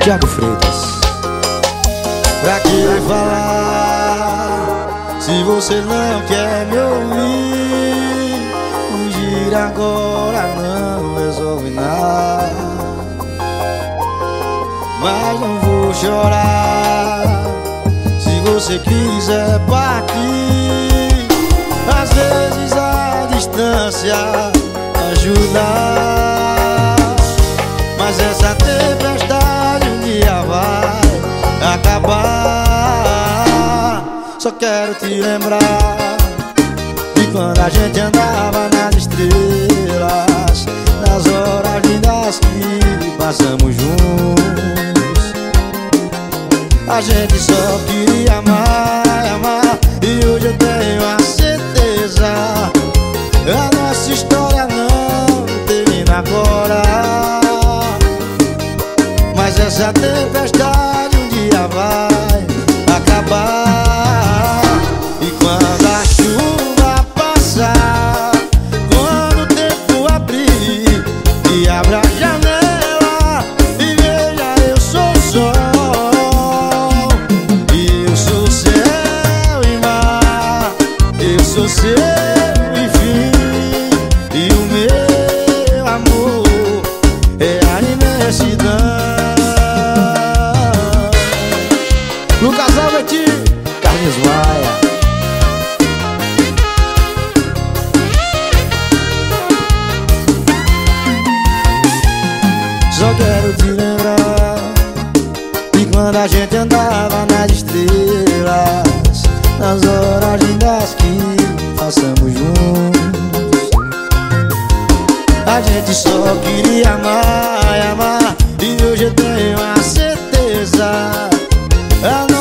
Thiago Freitas. Pra que falar se você não quer me ouvir? Fugir agora não resolve nada, mas não vou chorar se você quiser partir. Às vezes a distância ajuda, mas essa tempestade um dia vai acabar. Só quero te lembrar de quando a gente andava nas estrelas, nas horas lindas que passamos juntos. A gente só queria amar, amar, e hoje eu tenho a certeza a nossa história não termina agora, mas essa tempestade um dia vai acabar. E quando a chuva passar, quando o tempo abrir, e abra a janela e veja, eu sou o sol, e eu sou céu e mar, eu sou seu enfim, e o meu amor é a imensidão. Lucas Alberti, Carlinhos Maia. Só quero te lembrar de quando a gente andava nas estrelas, nas horas lindas que passamos juntos. A gente só queria amar, amar, e hoje eu tenho a certeza